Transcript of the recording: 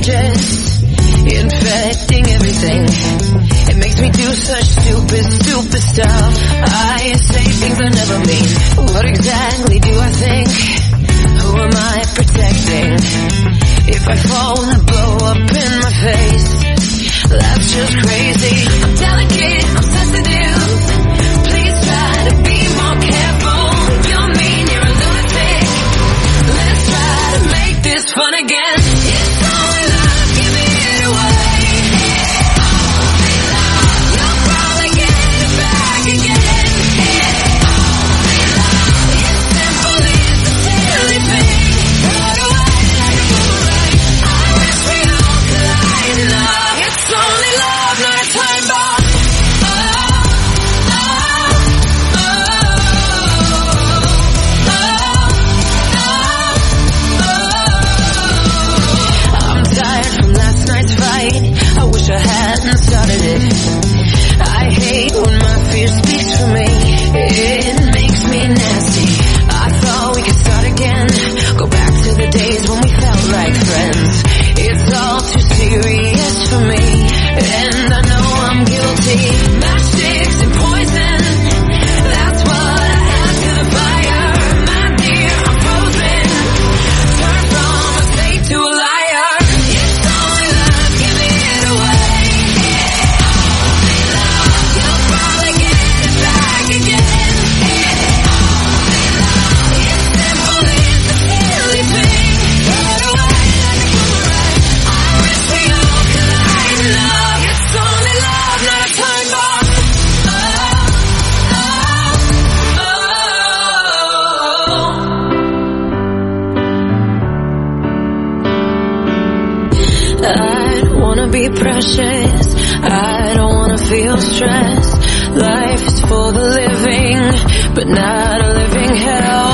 contagious, infecting everything. It makes me do such stupid stuff. I say things I never mean. What exactly do I think? Who am I protecting? If I fall and blow up in my face, that's just crazy. I'm delicate, I'm sensitive. Please try to be more careful. You're mean, you're a lunatic. Let's try to make this fun again. It's only love, give it away. Only love, you'll probably get it back again. Only love, it's simple, it's a silly thing. Run away like a boomerang. I wish we all collide in love. It's only love, not a time bomb. I'm tired from last night's fight. I wish I hadn't started it. I hate when my fear speaks for me. It makes me nasty. I thought we could start again, go back to the days when we felt like friends. It's all too serious for me, and I know I'm guilty. Matchsticks and poison, that's what I add to the fire. My dear, I'm frozen. Turn from a fake to a liar. It's only love, give it away. Only love, you'll probably get it back again. Only love, it's simple, it's a silly thing. Run away like a boomerang. I wish we all collide in love. It's only love, not a time bomb. I don't wanna be precious, I don't wanna feel stress. Life is for the living, but not a living hell.